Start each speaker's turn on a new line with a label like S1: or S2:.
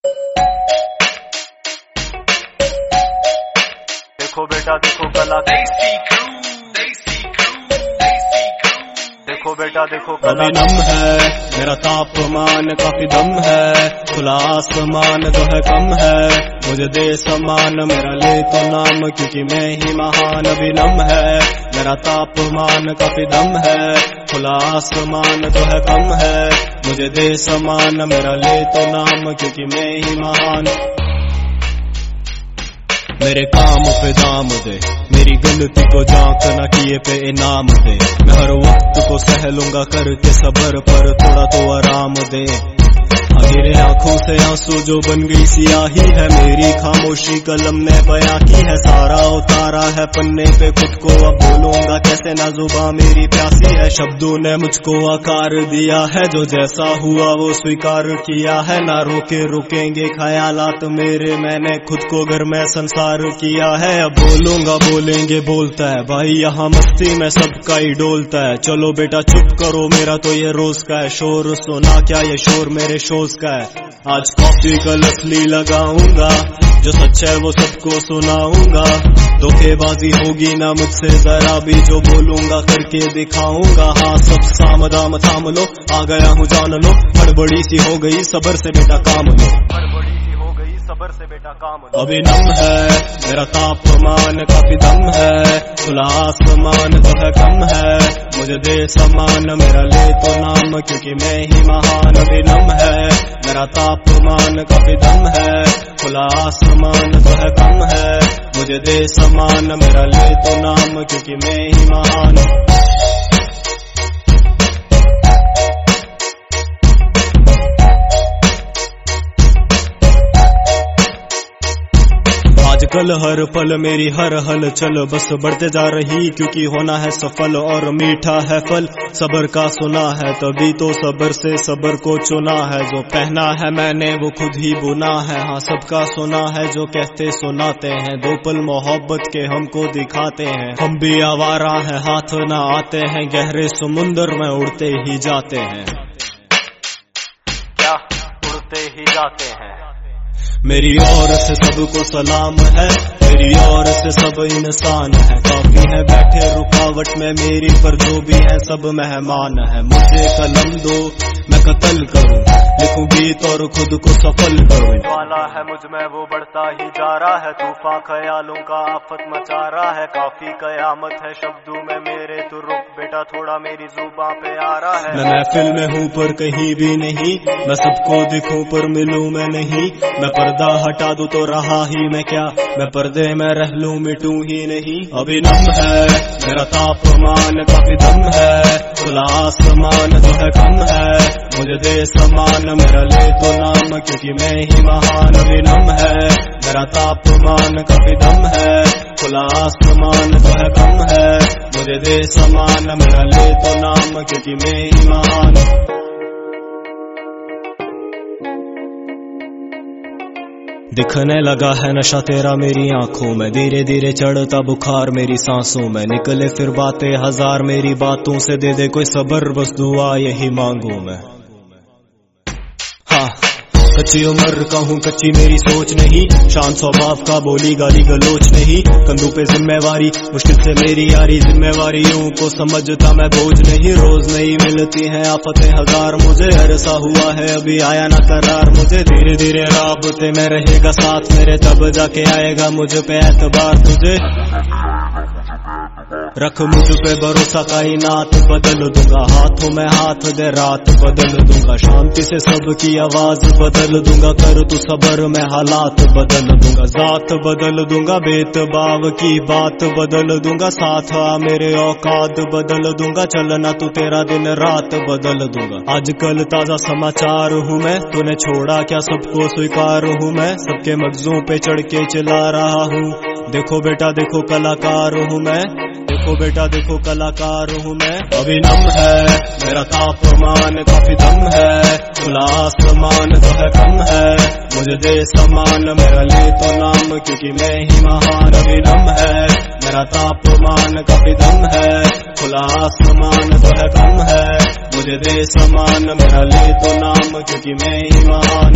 S1: देखो बेटा देखो कला, देखो बेटा देखो कला।
S2: अभी नम है मेरा तापमान, काफी दम है, खुला आसमान जो है कम है, मुझे दे समान मेरा ले तो नाम, क्योंकि मैं ही महान। अभी नम है मेरा तापमान, काफी दम है, खुला आसमान जो है कम है, मुझे दे समान मेरा ले तो नाम, क्योंकि मैं ही महान। मेरे काम पे दाम दे, मेरी गलती को जांच न किए पे इनाम दे, मैं हर वक्त को सह लूंगा करके सबर, पर थोड़ा तो आराम दे। गिरे आंखों से आंसू जो बन गई सियाही है, मेरी खामोशी कलम ने बयां की है, सारा उतारा है पन्ने पे खुद को, अब बोलूंगा कैसे ना जुबां मेरी प्यासी है। शब्दों ने मुझको आकार दिया है, जो जैसा हुआ वो स्वीकार किया है, ना रोके रुकेंगे ख्यालात मेरे, मैंने खुद को घर में संसार किया है। अब बोलूंगा बोलेंगे बोलता है भाई, यहाँ मस्ती में सबका ही डोलता है। चलो बेटा चुप करो, मेरा तो ये रोज का है शोर, सुना क्या ये शोर मेरे शोज का है। आज कॉफी कल असली लगाऊंगा, जो सच है वो सबको सुनाऊंगा, धोखेबाजी होगी ना मुझसे जरा भी, जो बोलूंगा करके दिखाऊंगा। हाँ सब साम दाम थाम लो, आ गया हूँ जान लो, हड़बड़ी सी हो गई सबर से बेटा काम लो,
S1: हड़बड़ी सी हो गई सबर से बेटा काम लो।
S2: अभी नम है मेरा तापमान, काफी दम है, खुला आसमान जो है कम है, मुझे दे समान मेरा ले तो नाम, क्योंकि मैं ही महान। अभी नम है मेरा तापमान, काफी दम है, खुला आसमान जो है कम है, मुझे दे समान मेरा ले तो नाम, क्योंकि मैं ही महान। आजकल हर पल मेरी हर हल चल बस बढ़ते जा रही, क्योंकि होना है सफल और मीठा है फल, सबर का सुना है तभी तो सबर से सबर को चुना है, जो पहना है मैंने वो खुद ही बुना है। हाँ सबका सुना है जो कहते सुनाते हैं, दो पल मोहब्बत के हमको दिखाते हैं, हम भी आवारा है हाथ ना आते हैं, गहरे समुंदर में उड़ते ही जाते हैं,
S1: क्या उड़ते ही जाते हैं।
S2: मेरी ओर से सबको सलाम है, मेरी ओर से सब इंसान है, काफी है बैठे रुकावट में मेरी, पर जो भी है सब मेहमान है। मुझे कलम दो मैं कत्ल करूं, लिखूं गीत और खुद को सफल करूं,
S1: वाला है मुझ में वो बढ़ता ही जा रहा है, तूफान ख्यालों का आफत मचा रहा है, काफी कयामत है शब्दों में मेरे, तो रुक बेटा थोड़ा मेरी जुबां पे आ रहा है।
S2: मैं महफिल में हूँ पर कहीं भी नहीं, मैं सबको दिखूं पर मिलूं मैं नहीं, मैं पर्दा हटा दूं तो रहा ही मैं क्या, मैं पर्दे में रह लूं मिटूं ही नहीं। अभी नम है मेरा तापमान, काफी दम है, खुला आसमान जो है कम है, मुझे दे समान मेरा ले तो नाम, क्योंकि मैं ही महान। अभी नम है मेरा तापमान, काफी दम है, खुला आसमान जो है कम है, मुझे दे समान मेरा ले तो नाम, क्योंकि मैं ही महान। दिखने लगा है नशा तेरा मेरी आंखों में, धीरे धीरे चढ़ता बुखार मेरी सांसों में, निकले फिर बातें हजार मेरी बातों से, दे दे कोई सबर बस दुआ यही मांगू मैं। हाँ कच्ची उम्र का हूँ कच्ची मेरी सोच नहीं, शान स्वभाव का बोली गाली गलोच नहीं, कंधों पे जिम्मेवारी मुश्किल से मेरी यारी, जिम्मेवारियों को समझता मैं बोझ नहीं, रोज नहीं मिलती हैं आफतें हजार, मुझे अरसा हुआ है अभी आया ना करार, मुझे धीरे धीरे राबते में रहेगा साथ मेरे, तब जाके आएगा मुझ पे एतबार तुझे, रख मुझ पे भरोसा कायनात बदल दूंगा, हाथों में हाथ दे रात बदल दूंगा, शांति से सबकी आवाज बदल दूंगा, कर तू सबर में हालात बदल दूंगा, जात बदल दूंगा, बेतबाव की बात बदल दूंगा, साथ आ मेरे औकात बदल दूंगा, चलना तू तेरा दिन रात बदल दूंगा। आजकल ताजा समाचार हूँ मैं, तूने छोड़ा क्या सबको स्वीकार हूँ मैं, सबके मगजों पे चढ़ के चला रहा हूँ, देखो बेटा देखो कलाकार हूँ मैं, देखो बेटा देखो कलाकार हूँ मैं। अभी नम है मेरा तापमान, काफी दम है, खुला आसमान जो है कम है, मुझे दे समान मेरा ले तो नाम, क्योंकि मैं ही महान। अभी नम है मेरा तापमान, काफी दम है, खुला आसमान जो है कम है, मुझे दे समान मेरा ले तो नाम, क्योंकि मैं ही महान।